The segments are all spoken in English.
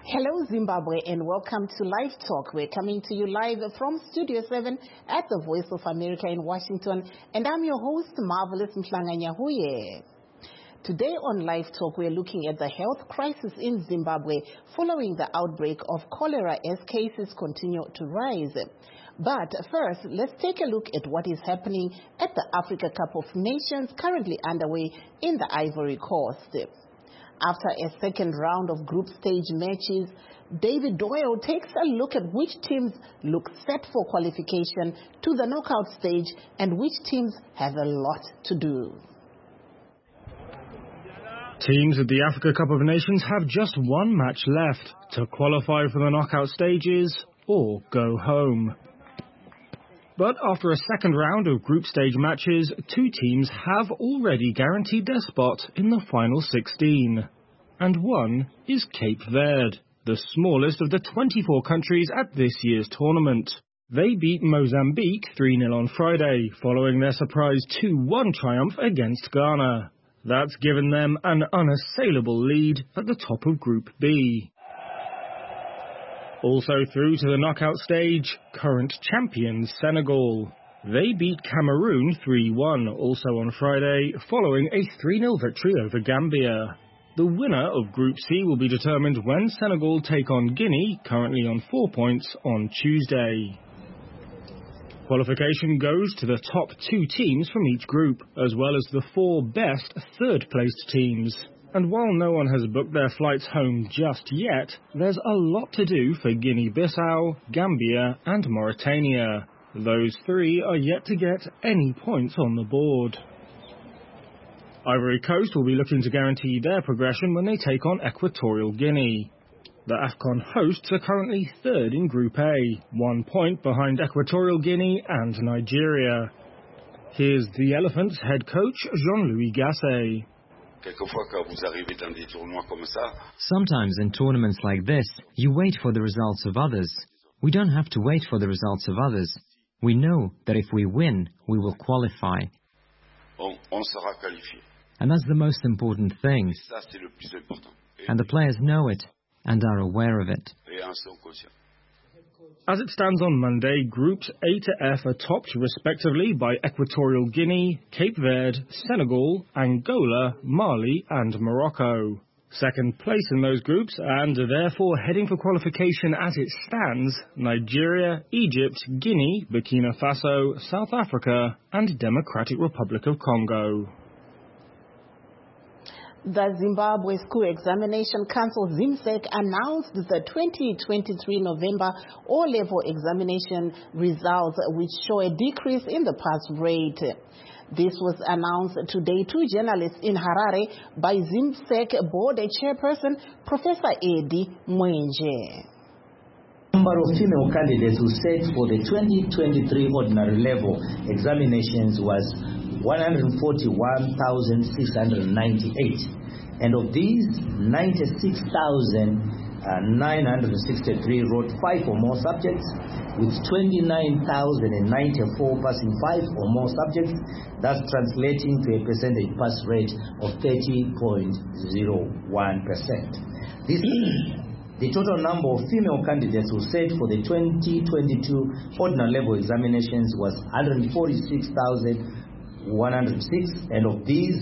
Hello Zimbabwe and welcome to Live Talk. We're coming to you live from Studio 7 at the Voice of America in Washington, and I'm your host, Marvelous Mhlanganyahuye. Today on Live Talk, we're looking at the health crisis in Zimbabwe following the outbreak of cholera as cases continue to rise. But first, let's take a look at what is happening at the Africa Cup of Nations currently underway in the Ivory Coast. After a second round of group stage matches, David Doyle takes a look at which teams look set for qualification to the knockout stage and which teams have a lot to do. Teams at the Africa Cup of Nations have just one match left to qualify for the knockout stages or go home. But after a second round of group stage matches, two teams have already guaranteed their spot in the final 16. And one is Cape Verde, the smallest of the 24 countries at this year's tournament. They beat Mozambique 3-0 on Friday, following their surprise 2-1 triumph against Ghana. That's given them an unassailable lead at the top of Group B. Also through to the knockout stage, current champions Senegal. They beat Cameroon 3-1 also on Friday, following a 3-0 victory over Gambia. The winner of Group C will be determined when Senegal take on Guinea, currently on 4 points, on Tuesday. Qualification goes to the top two teams from each group, as well as the four best third-placed teams. And while no one has booked their flights home just yet, there's a lot to do for Guinea-Bissau, Gambia and Mauritania. Those three are yet to get any points on the board. Ivory Coast will be looking to guarantee their progression when they take on Equatorial Guinea. The AFCON hosts are currently third in Group A, 1 point behind Equatorial Guinea and Nigeria. Here's the Elephants head coach Jean-Louis Gasset. Sometimes in tournaments like this, you wait for the results of others. We don't have to wait for the results of others. We know that if we win, we will qualify. And that's the most important thing. And the players know it and are aware of it. As it stands on Monday, Groups A to F are topped respectively by Equatorial Guinea, Cape Verde, Senegal, Angola, Mali and Morocco. Second place in those groups, and therefore heading for qualification as it stands, Nigeria, Egypt, Guinea, Burkina Faso, South Africa and Democratic Republic of Congo. The Zimbabwe School Examination Council, ZIMSEC, announced the 2023 November O-level examination results, which show a decrease in the pass rate. This was announced today to journalists in Harare by ZIMSEC Board Chairperson, Professor Eddie Mwenje. Number of female candidates who sat for the 2023 ordinary level examinations was 141,698, and of these, 96,963 wrote 5 or more subjects, with 29,094 passing 5 or more subjects, thus translating to a percentage pass rate of 30.01%. The total number of female candidates who sat for the 2022 ordinary level examinations was 146,106, and of these,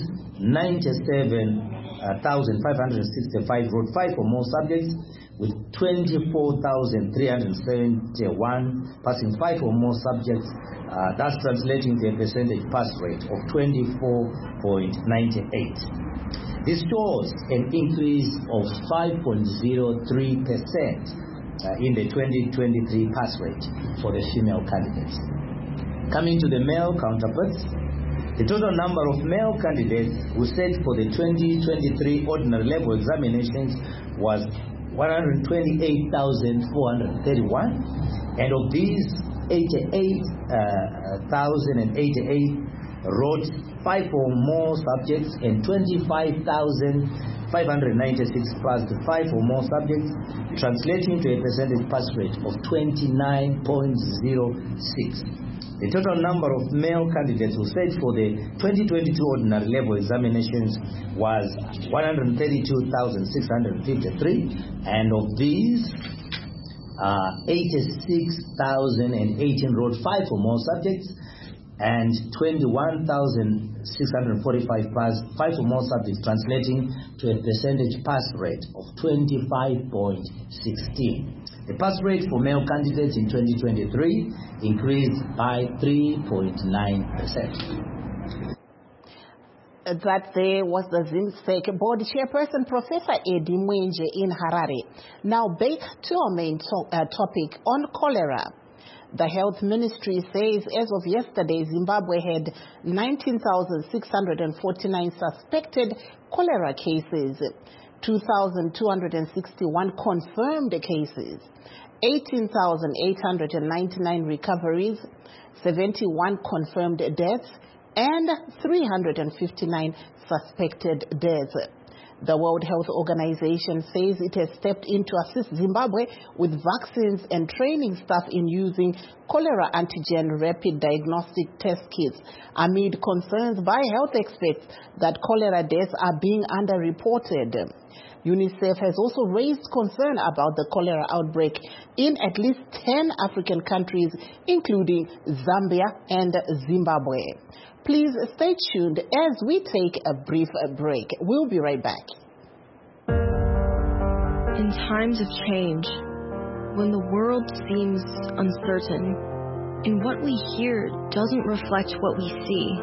97,565 wrote 5 or more subjects, with 24,371 passing 5 or more subjects, thus translating to a percentage pass rate of 24.98. This shows an increase of 5.03% in the 2023 pass rate for the female candidates. Coming to the male counterparts, the total number of male candidates who sat for the 2023 ordinary level examinations was 128,431, and of these, 88,088 wrote 5 or more subjects, and 25,596 passed 5 or more subjects, translating to a percentage pass rate of 29.06. The total number of male candidates who sat for the 2022 ordinary level examinations was 132,653, and of these, 86,018 wrote 5 or more subjects, and 21,645 passed 5 or more subjects, translating to a percentage pass rate of 25.16. The pass rate for male candidates in 2023 increased by 3.9%. That there was the ZIMSEC board chairperson, Professor Eddie Mwenje in Harare. Now back to our main topic on cholera. The Health Ministry says as of yesterday, Zimbabwe had 19,649 suspected cholera cases, 2,261 confirmed cases, 18,899 recoveries, 71 confirmed deaths, and 359 suspected deaths. The World Health Organization says it has stepped in to assist Zimbabwe with vaccines and training staff in using cholera antigen rapid diagnostic test kits amid concerns by health experts that cholera deaths are being underreported. UNICEF has also raised concern about the cholera outbreak in at least 10 African countries, including Zambia and Zimbabwe. Please stay tuned as we take a brief break. We'll be right back. In times of change, when the world seems uncertain and what we hear doesn't reflect what we see,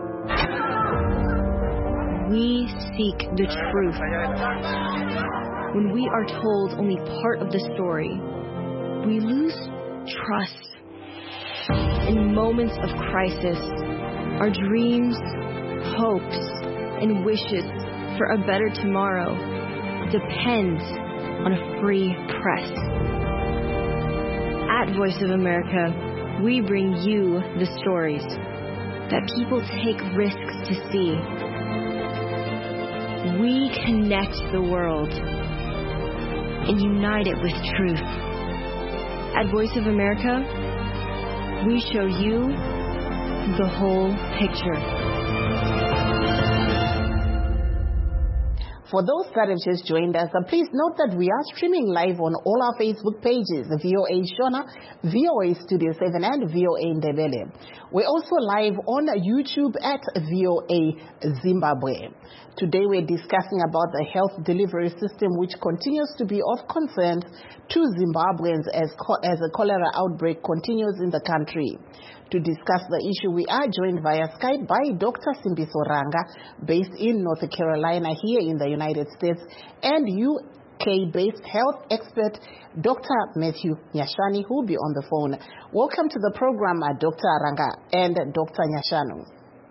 we seek the truth. When we are told only part of the story, we lose trust. In moments of crisis, our dreams, hopes, and wishes for a better tomorrow depend on a free press. At Voice of America, we bring you the stories that people take risks to see. We connect the world and unite it with truth. At Voice of America, we show you the whole picture. For those that have just joined us, please note that we are streaming live on all our Facebook pages, VOA Shona, VOA Studio 7, and VOA Ndebele. We're also live on YouTube at VOA Zimbabwe. Today we're discussing about the health delivery system, which continues to be of concern to Zimbabweans as the cholera outbreak continues in the country. To discuss the issue, we are joined via Skype by Dr. Simbiso Ranga, based in North Carolina here in the United States, and UK-based health expert Dr. Matthew Nyashanu, who will be on the phone. Welcome to the program, Dr. Ranga and Dr. Nyashanu.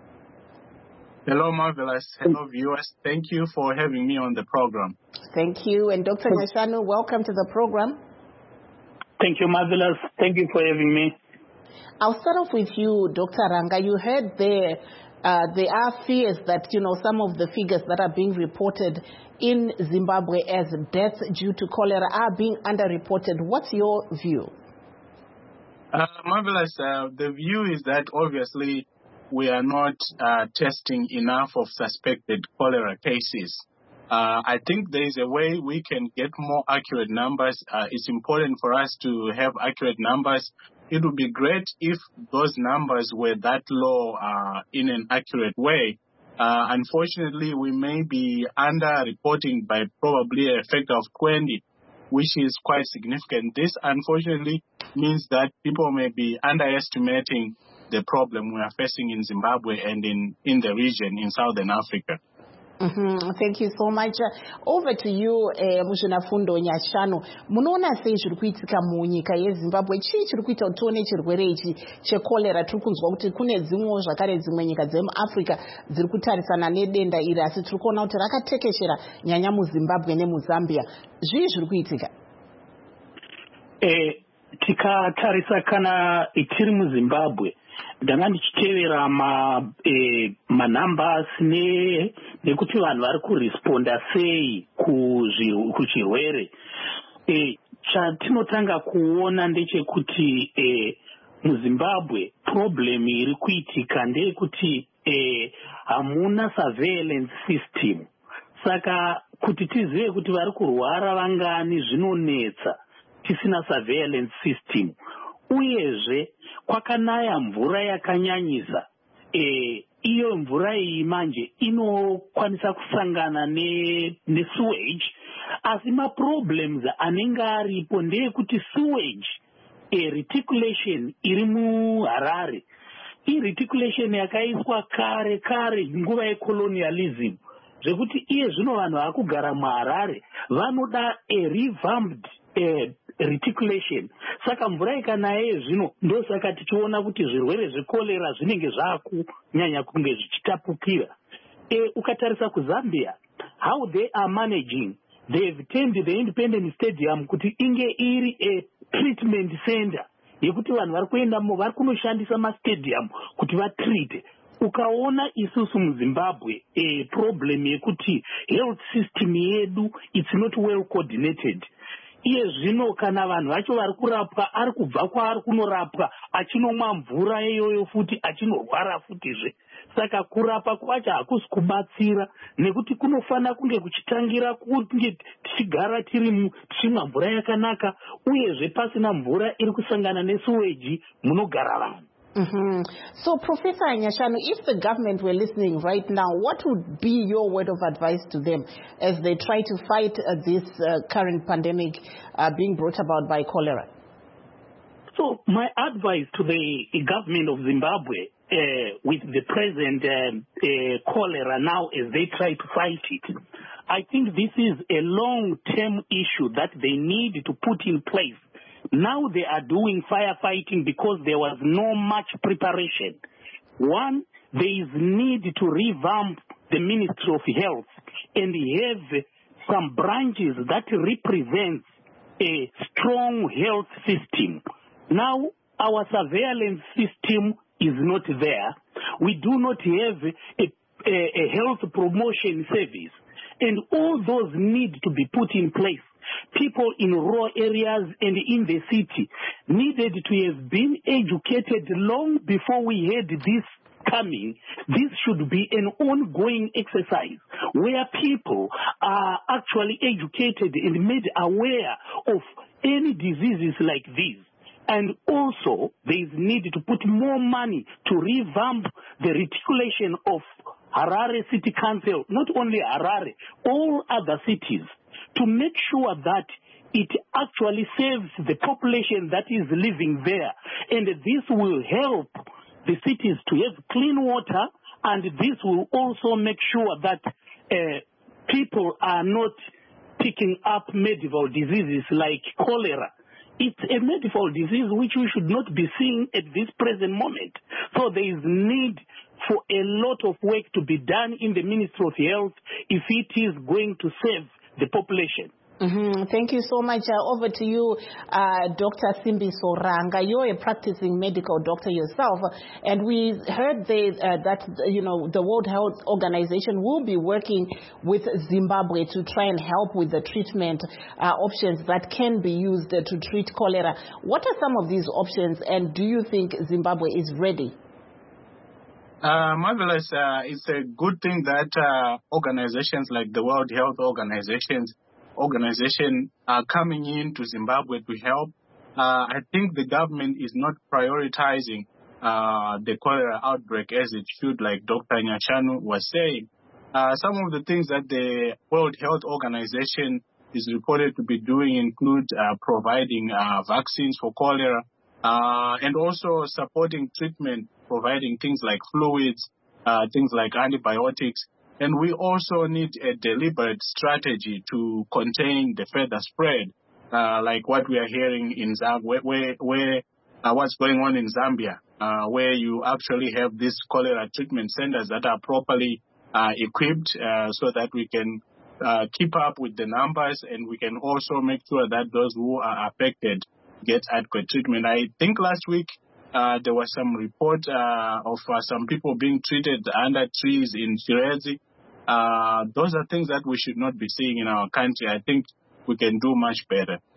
Hello, Marvelous. Hello, viewers. Thank you for having me on the program. Thank you. And Dr. Nyashanu, welcome to the program. Thank you, Marvelous. Thank you for having me. I'll start off with you, Dr. Ranga. You heard there are fears that, some of the figures that are being reported in Zimbabwe as deaths due to cholera are being underreported. What's your view? Marvelous. The view is that obviously we are not testing enough of suspected cholera cases. I think there is a way we can get more accurate numbers. It's important for us to have accurate numbers. It would be great if those numbers were that low in an accurate way. Unfortunately, we may be under-reporting by probably a factor of 20, which is quite significant. This, unfortunately, means that people may be underestimating the problem we are facing in Zimbabwe and in the region in Southern Africa. Thank you so much. Over to you, Muzvinafundo Nyashanu. Munoona sei zviri kuitika munyika yeZimbabwe? Chii chiri kuita kuti tione chirwere ichi chekolera? Tiri kunzwa kuti kune dzimwewo zvakare dzimwe nyika dzemuAfrica dziri kutarisana nedenda iri, asi tiri kuona kuti rakatekeshera nyanya muZimbabwe nemuZambia. Zvii zviri kuitika? Tikatarisa kana tiri muZimbabwe, ndanga ndichitevera manumbers nekuti vanhu vari kuresponda sei kuchirwere. Chatinotanga kuona ndechekuti muZimbabwe problem iri kuitika ndeyekuti hamuna surveillance system. Saka kuti tizive kuti vari kurwara vangani zvinonetsa tisina surveillance system. Uyezve kwakanaya mvura yakanyanyisa. Iyo mvura iyi manje inokwanisa kusangana nesewage. Asi maproblems anenge aripo ndeyekuti sewage reticulation iri muHarare. Reticulation yakaiswa kare nguva yecolonialism. Zvekuti iye zvino vanhu vakugara muHarare vanoda revamped reticulation. Saka mvura ikanaya zvino ndosaka tichiona kuti zvirwere zvekolera zvinenge zvakunyanya kunge zvichitapukira. Ukatarisa kuZambia, how they are managing, they've turned the Independence Stadium kuti inge iri a treatment center yekuti vanhu vari kuendamo vari kunoshandisa mastadium kuti vatreate. Ukaona isusu muZimbabwe problem yekuti health system yedu it's not well coordinated. Iye zvino kana vanhu vacho vari kurapwa ari kubva kwaari kunorapwa achinomwa mvura iyoyo futi achinorwara futizve. Saka kurapa kwacho hakusi kubatsira nekuti kunofanira kunge kuchitangira kunge tichigara tichimwa mvura yakanaka uyezve pasina mvura iri kusangana nesewage munogara vanhu. So, Professor Nyashanu, if the government were listening right now, what would be your word of advice to them as they try to fight this current pandemic being brought about by cholera? So, my advice to the government of Zimbabwe with the present cholera now as they try to fight it, I think this is a long-term issue that they need to put in place. Now they are doing firefighting because there was no much preparation. One, there is need to revamp the Ministry of Health and have some branches that represent a strong health system. Now, our surveillance system is not there. We do not have a health promotion service. And all those need to be put in place. People in rural areas and in the city needed to have been educated long before we had this coming. This should be an ongoing exercise where people are actually educated and made aware of any diseases like these. And also, there is need to put more money to revamp the reticulation of Harare City Council, not only Harare, all other cities, to make sure that it actually saves the population that is living there. And this will help the cities to have clean water, and this will also make sure that people are not picking up medical diseases like cholera. It's a medical disease which we should not be seeing at this present moment. So there is need for a lot of work to be done in the Ministry of Health if it is going to save the population. Thank you so much. Over to you, Dr. Simbiso Ranga. You're a practicing medical doctor yourself, and we heard that the World Health Organization will be working with Zimbabwe to try and help with the treatment options that can be used to treat cholera. What are some of these options, and do you think Zimbabwe is ready? Marvelous. It's a good thing that organizations like the World Health Organization are coming in to Zimbabwe to help. I think the government is not prioritizing the cholera outbreak as it should, like Dr. Nyashanu was saying. Some of the things that the World Health Organization is reported to be doing include providing vaccines for cholera and also supporting treatment, providing things like fluids, things like antibiotics. And we also need a deliberate strategy to contain the further spread, like what we are hearing in Zambia, where what's going on in Zambia, where you actually have these cholera treatment centers that are properly equipped so that we can keep up with the numbers, and we can also make sure that those who are affected get adequate treatment. I think last week there was some report of some people being treated under trees in Shirezi. Those are things that we should not be seeing in our country. I think we can do much better.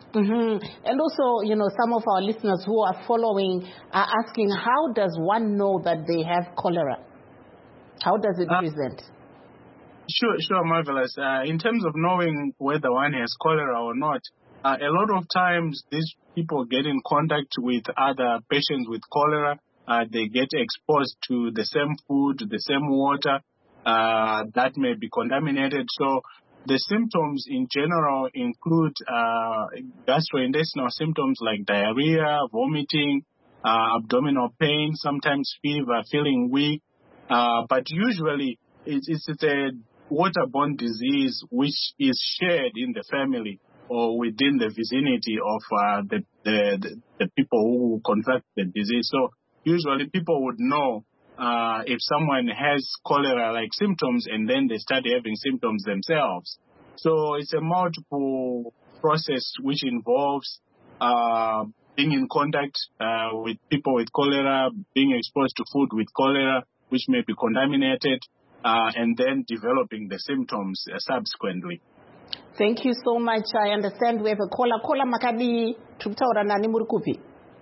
And also, some of our listeners who are following are asking, how does one know that they have cholera? How does it present? Sure, Marvelous. In terms of knowing whether one has cholera or not, a lot of times these people get in contact with other patients with cholera. They get exposed to the same food, the same water that may be contaminated. So the symptoms in general include gastrointestinal symptoms like diarrhea, vomiting, abdominal pain, sometimes fever, feeling weak. But usually it's a waterborne disease which is shared in the family or within the vicinity of the people who contract the disease. So usually people would know if someone has cholera-like symptoms and then they start having symptoms themselves. So it's a multiple process which involves being in contact with people with cholera, being exposed to food with cholera, which may be contaminated, and then developing the symptoms subsequently. Thank you so much. I understand we have a caller. Caller Makadi, Truptaura Nani Murukupi.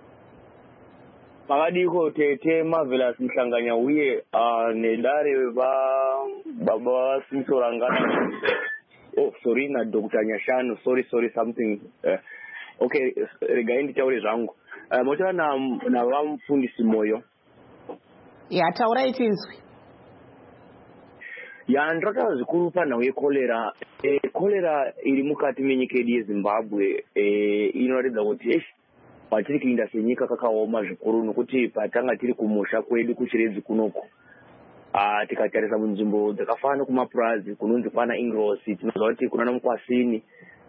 Makadiko Tete Marvelous Msanganya Nedare Baba Simsorangana. Oh, sorry, not Dr. Nyashano. Sorry, something. Okay, regarding the theory zangu. Moja na wamfundisi moyo. Yeah, taura it is. Ya ndaka zikuru pana we cholera. Cholera iri mukati menyika yeZimbabwe. Inoratidza kuti patiri kuinda senyika kakaoma zvikuru nokuti patanga tiri kumusha kwedu kuchiredzi kunoko. Tikatarisa munzvimbo dzakafanana kumapurazi kunonzi kwana Ingrosi, tinoziva kuti kuna Mukwasini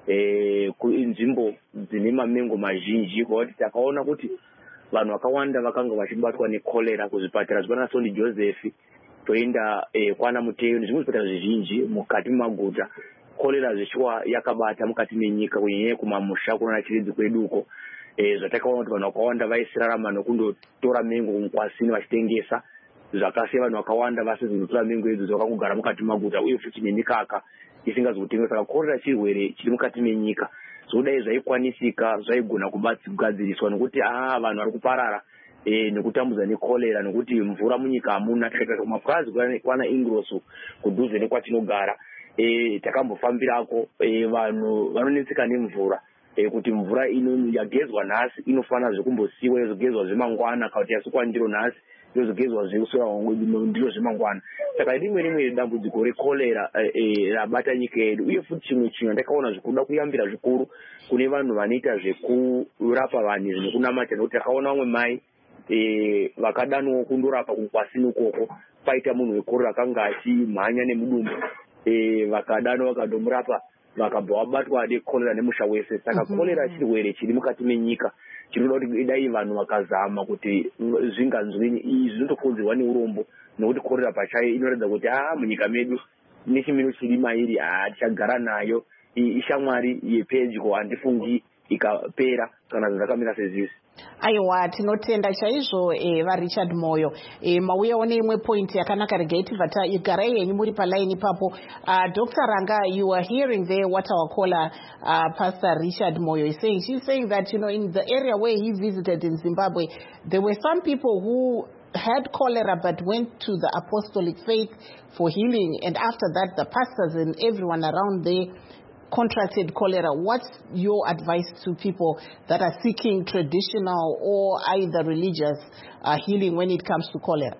nzvimbo dzine mamengo mazhinji kuti takaona kuti vanhu vakawanda vakanga vachibatwa necholera kuzvipatara zvakana Sondi Joseph toenda kwana Muteyo nezvimwe zvipatara zvizhinji mukati memaguta. Cholera zvichiwa yakabata mukati menyika kunyanya kumamusha kunana chiredzi kwedu uko. Zvatakaona kuti vanhu vakawanda vaisirarama nokundotora mengo kuMukwasini vachitengesa. Zvakasiya vanhu vakawanda vasizi kutora mengo edzo zvakangogara mukati maguta uye futi nemikaka isingazi kutengesa. Saka cholera chirwere chiri mukati menyika. Zvodai zvaikwanisika zvaigona kugadziriswa nokuti vanhu vari kuparara nekutambudza necholera nokuti mvura munyika hamuna. Tikatarisa kumapurazi kwana Ingroso kudhuze nekwatinogara takambofambirako vanhu vanonetseka nemvura kuti mvura yagezwa nhasi inofanira zvekumbosiiwa yozogezwa zvemangwana kana kuti yasukwa ndiro nhasi yozogezwa zvekusuwa ndiro zvemangwana. Saka rimwe dambudziko recholera rabata nyika yedu. Uye futi chimwe ndakaona zvikuda kuyambira zvikuru kune vanhu vanoita zvekurapa vanhu nekunamata nokuti takaona vamwe mai vakadanwawo kundorapa kuMukwasini ukoko paita munhu wecholera akanga achimhanya nemudumbu vakadanwa vakandomurapa vakabva vabatwa necholera nemusha wese. Saka cholera chirwere chiri mukati menyika chinoda kuti dai vanhu vakazama kuti zvinganzwini. Izvi zvinotokonzerwa neurombo nokuti cholera pachayo inoratidza kuti munyika medu nechimiro chiri mairi tichagara nayo ishamwari yepedyo handifungi ikapera kana zvakamira sezvisi. Aiwa, tinotenda chaizvo vaRichard Moyo. Mauyawo neimwe point yakanaka regai tibva igarai henyu muri palaini ipapo. Dr. Ranga, you are hearing there what our caller Pastor Richard Moyo is saying. She's saying that in the area where he visited in Zimbabwe, there were some people who had cholera but went to the apostolic faith for healing, and after that the pastors and everyone around there contracted cholera. What's your advice to people that are seeking traditional or either religious healing when it comes to cholera?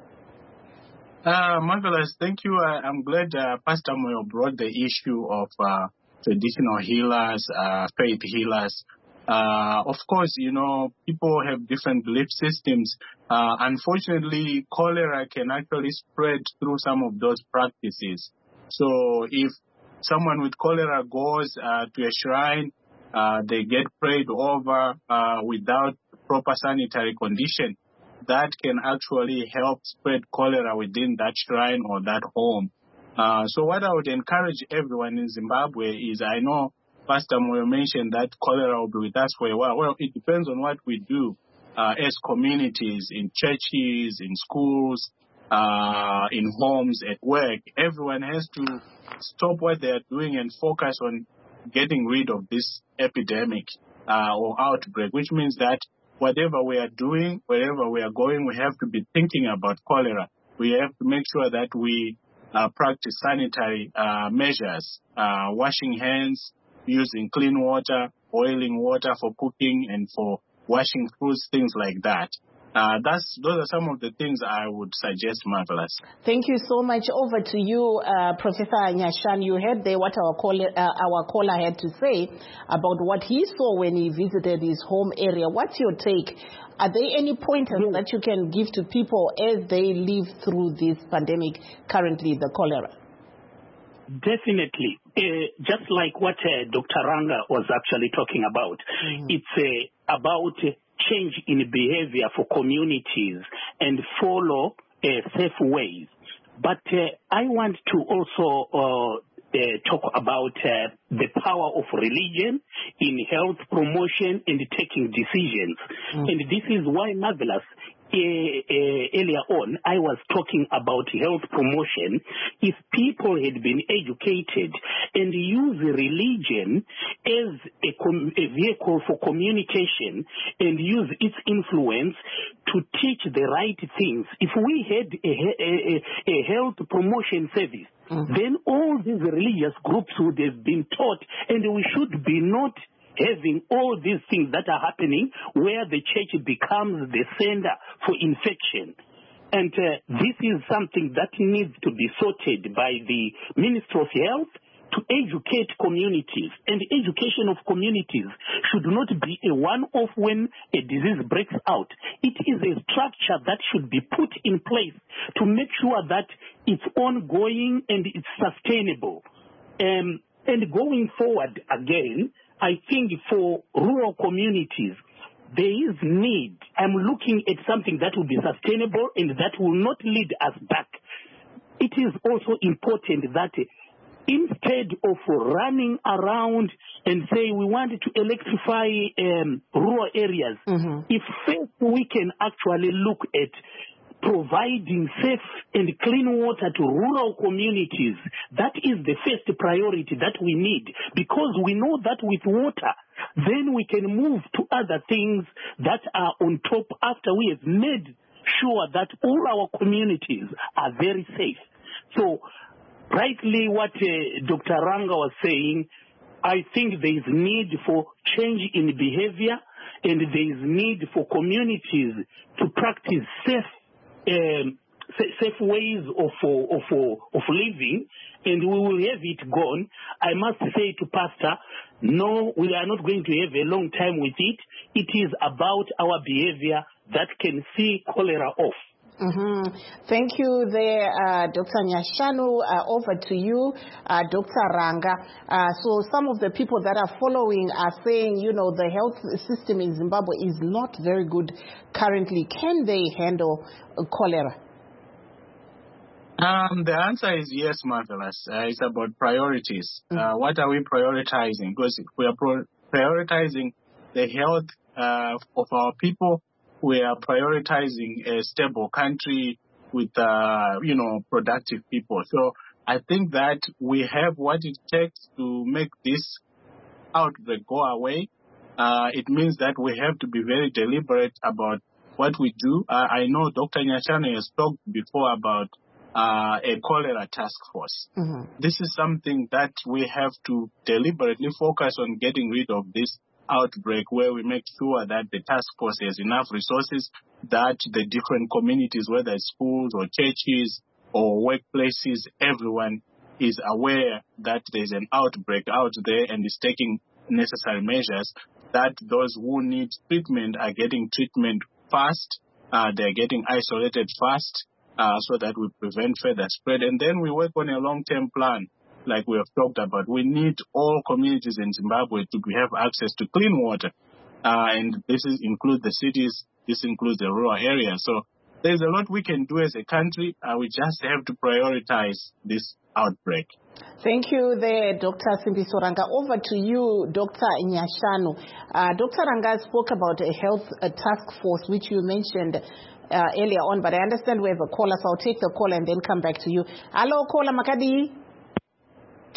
Marvelous, thank you. I'm glad Pastor Moyo brought the issue of traditional healers, faith healers. Of course, people have different belief systems. Unfortunately, cholera can actually spread through some of those practices. So if someone with cholera goes to a shrine, they get prayed over without proper sanitary condition, that can actually help spread cholera within that shrine or that home. So what I would encourage everyone in Zimbabwe is, I know Pastor Moyo mentioned that cholera will be with us for a while. Well, it depends on what we do as communities, in churches, in schools, in homes, at work. Everyone has to stop what they are doing and focus on getting rid of this epidemic. or outbreak, which means that whatever we are doing, wherever we are going, we have to be thinking about cholera. We have to make sure that we practice sanitary measures, washing hands, using clean water, boiling water for cooking and for washing fruits, things like that. Those are some of the things I would suggest, Marvelous. Thank you so much. Over to you, Professor Nyashanu. You heard there what our caller had to say about what he saw when he visited his home area. What's your take? Are there any pointers that you can give to people as they live through this pandemic currently, the cholera? Definitely. Just like what Dr. Ranga was actually talking about, it's about change in behavior for communities and follow safe ways. But I want to also talk about the power of religion in health promotion and taking decisions. And this is why, Marvelous, earlier on, I was talking about health promotion. If people had been educated and use religion as a vehicle for communication and use its influence to teach the right things, if we had a health promotion service, then all these religious groups would have been taught, and we should be not having all these things that are happening where the church becomes the center for infection. And this is something that needs to be sorted by the Ministry of Health to educate communities. And education of communities should not be a one-off when a disease breaks out. It is a structure that should be put in place to make sure that it's ongoing and it's sustainable. And going forward again, I think for rural communities, there is need. I'm looking at something that will be sustainable and that will not lead us back. It is also important that instead of running around and say we want to electrify rural areas, if first we can actually look at providing safe and clean water to rural communities, that is the first priority that we need, because we know that with water, then we can move to other things that are on top after we have made sure that all our communities are very safe. So, rightly what Dr. Ranga was saying, I think there is need for change in behavior, and there is need for communities to practice safe ways of living, and we will have it gone. I must say to Pastor, no, we are not going to have a long time with it. It is about our behavior that can see cholera off. Thank you there, Dr. Nyashanu. Over to you, Dr. Ranga. So some of the people that are following are saying, you know, the health system in Zimbabwe is not very good currently. Can they handle cholera? The answer is yes, Marvelous. It's about priorities. What are we prioritizing? Because if we are prioritizing the health of our people, we are prioritizing a stable country with, productive people. So I think that we have what it takes to make this outbreak go away. It means that we have to be very deliberate about what we do. I know Dr. Nyashanu has talked before about a cholera task force. This is something that we have to deliberately focus on getting rid of this outbreak, where we make sure that the task force has enough resources, that the different communities, whether it's schools or churches or workplaces, everyone is aware that there's an outbreak out there and is taking necessary measures, that those who need treatment are getting treatment fast, they're getting isolated fast, so that we prevent further spread. And then we work on a long-term plan, like we have talked about. We need all communities in Zimbabwe to have access to clean water. And this includes the cities, this includes the rural areas. So there's a lot we can do as a country. We just have to prioritize this outbreak. Thank you there, Dr. Simbiso Ranga. Over to you, Dr. Nyashanu. Dr. Ranga spoke about a health task force, which you mentioned earlier on, but I understand we have a caller, so I'll take the call and then come back to you. Hello, caller Makadi.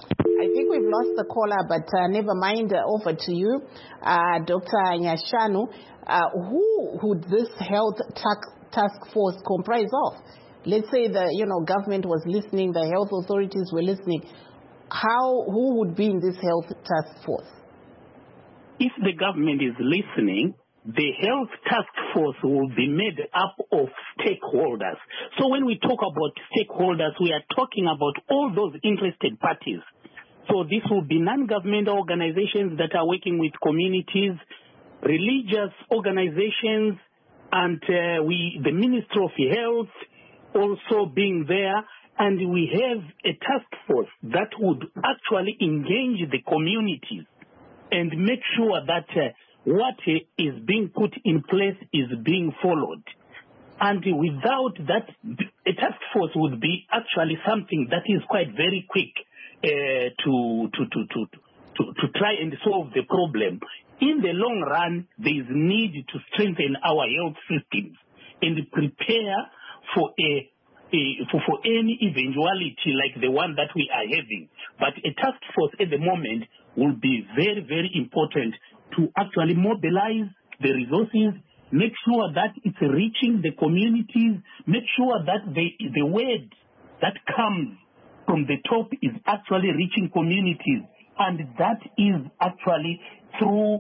I think we've lost the caller, but never mind. Over to you, Dr. Nyashanu. Who would this health task force comprise of? Let's say the government was listening, the health authorities were listening. Who would be in this health task force? If the government is listening, the health task force will be made up of stakeholders. So when we talk about stakeholders, we are talking about all those interested parties. So this will be non-governmental organizations that are working with communities, religious organizations, and the Ministry of Health also being there. And we have a task force that would actually engage the communities and make sure that what is being put in place is being followed. And without that, a task force would be actually something that is quite very quick to try and solve the problem. In the long run, there is need to strengthen our health systems and prepare for for any eventuality like the one that we are having. But a task force at the moment will be very, very important to actually mobilize the resources, make sure that it's reaching the communities, make sure that the word that comes from the top is actually reaching communities, and that is actually through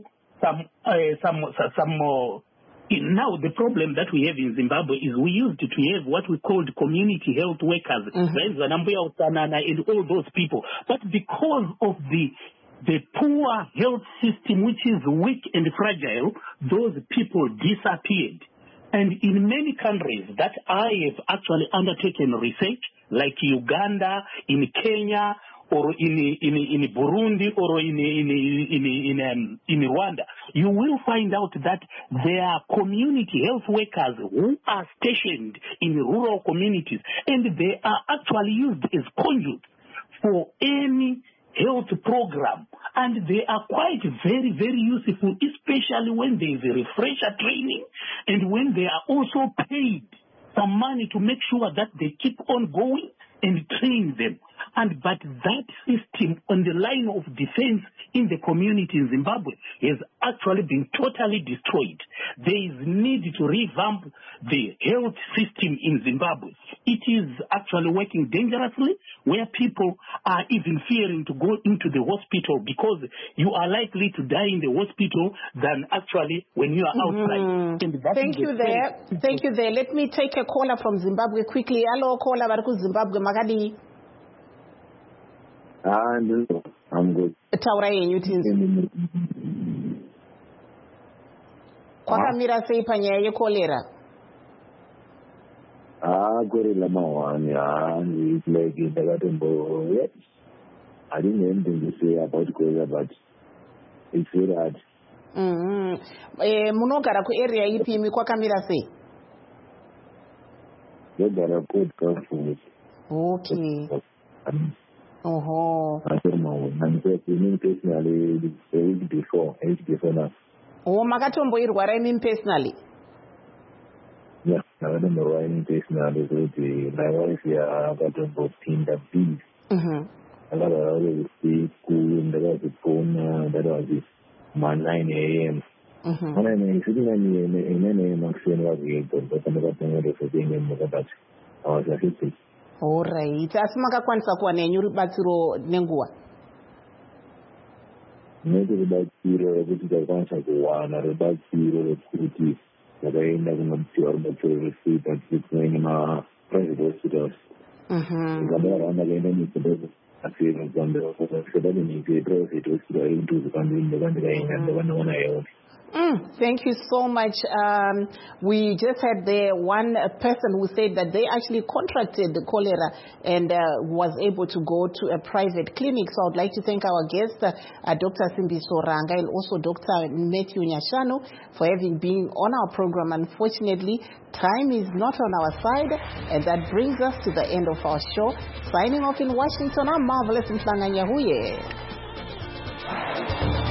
now the problem that we have in Zimbabwe is we used to have what we called community health workers, and all those people. But because of the poor health system, which is weak and fragile, those people disappeared. And in many countries that I have actually undertaken research, like Uganda, in Kenya, or in Burundi, or in Rwanda, you will find out that there are community health workers who are stationed in rural communities, and they are actually used as conduits for any health program, and they are quite very, very useful, especially when there is a refresher training and when they are also paid some money to make sure that they keep on going and train them. But that system on the line of defense in the community in Zimbabwe has actually been totally destroyed. There is need to revamp the health system in Zimbabwe. It is actually working dangerously, where people are even fearing to go into the hospital because you are likely to die in the hospital than actually when you are outside. Thank you there. Let me take a caller from Zimbabwe quickly. Hello, caller, Zimbabwe, Magadi. I'm good. Taura yenyu tinzi. Kwakamira sei panyaya yekolera? Gorilla mawani, it's like yes. I didn't have anything to say about Gorilla, but it's very hard. Munogara ku area ipi imi kwakamira sei? Yogara Port. Okay. I don't know. I'm just personally age before now. Makatomboirwara imi personally? Yeah, I don't know why personally. My wife here akatombotinda bees. I got already see school and that was the phone. That was it. 9 a.m. And I'm sitting in my phone was able, but I'm not going to say anything about I was affected. All right. Asi makakwanisa kuwana yenyu rubatsiro nenguva? Neti rubatsiro rekuti takwanisa kuwana rubatsiro rekuti takaenda kunopiwa rubatsiro rwesita tikuine ma-private hospitals. Ndikabaramba kaenda muZimbabwe asiri kuambira kuti nyika yeprivate hospital iri kudhuze kwandiri ndakandikaenda ndakanoona yone. Thank you so much. We just had there one person who said that they actually contracted the cholera and was able to go to a private clinic. So I would like to thank our guest, Dr. Simbiso Ranga, and also Dr. Matthew Nyashanu for having been on our program. Unfortunately, time is not on our side, and that brings us to the end of our show. Signing off in Washington, I'm Marvelous Mhlanga Nyahuye.